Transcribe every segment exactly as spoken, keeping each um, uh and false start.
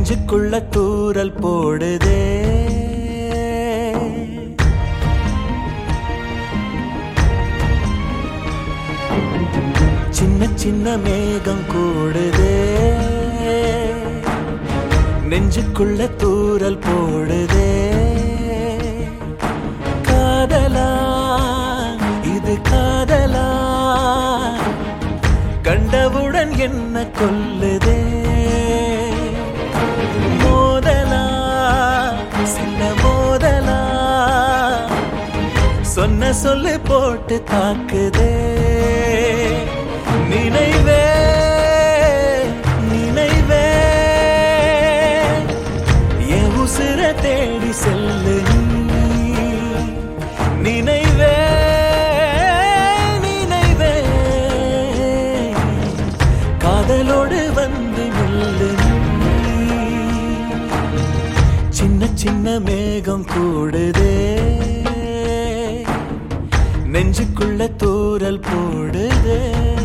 நெஞ்சுக்குள்ள தூறல் போடுதே. சின்ன சின்ன மேகம் கூடுதே, நெஞ்சுக்குள்ள தூறல் போடுதே. காதலா இது காதலா, கண்டவுடன் என்ன கொல்லுதே. மோதலா சின்ன மோதலா, சொன்ன சொல்லு போட்டு தாக்குதே. நினைவே நினைவே என் உசுர தேடி செல்லு. நினைவே நினைவே காதலோடு வந்து நில்லு. சின்ன சின்ன மேகம் கூடுதே, நெஞ்சுக்குள்ள தூறல் போடுதே.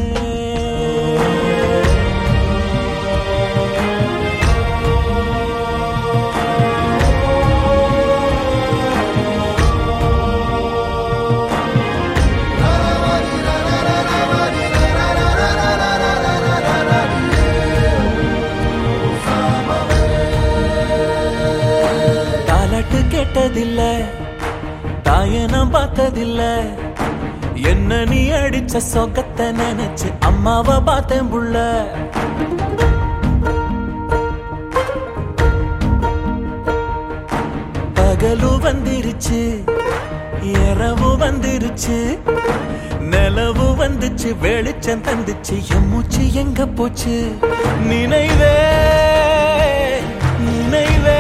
தாலாட்டு கேட்டதில்ல, தாயனம் பார்த்ததில்ல, என்ன நீ அடிச்ச சொகத்தை நினைச்சு அம்மாவை பார்த்தேன் புள்ள. பகலு வந்துருச்சு இரவு வந்துருச்சு, நிலவு வந்துச்சு வெளிச்சம் தந்துச்சு, என் மூச்சு எங்க போச்சு. நினைவே நினைவே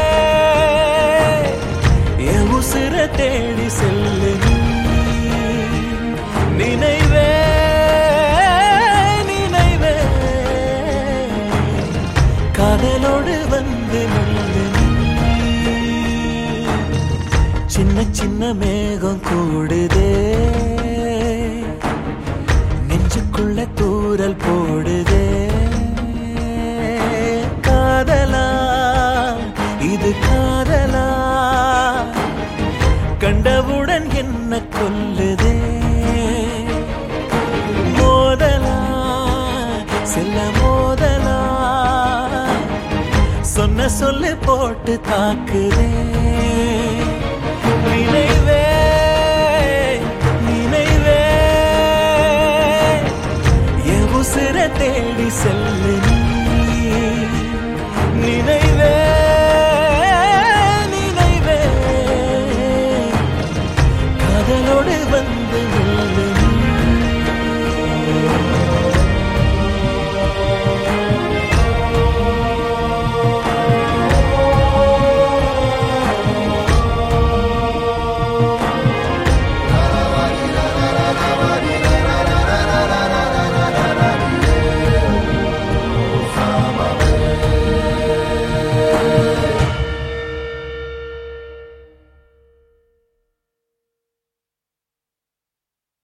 என் உசுர தேடி செல்லு. நினைவே நினைவே காதலோடு வந்து நில்லு. சின்ன சின்ன மேகம் கூடுதே, நெஞ்சுக்குள்ள தூறல் போடுதே. காதலா இது காதலா, கண்டவுடன் என்ன கொல்லுதே. மோதலா செல்ல மோதலா, சொன்ன சொல்லு போட்டு தாக்குதே. நினைவே நினைவே என் உசுர தேடி செல்லு.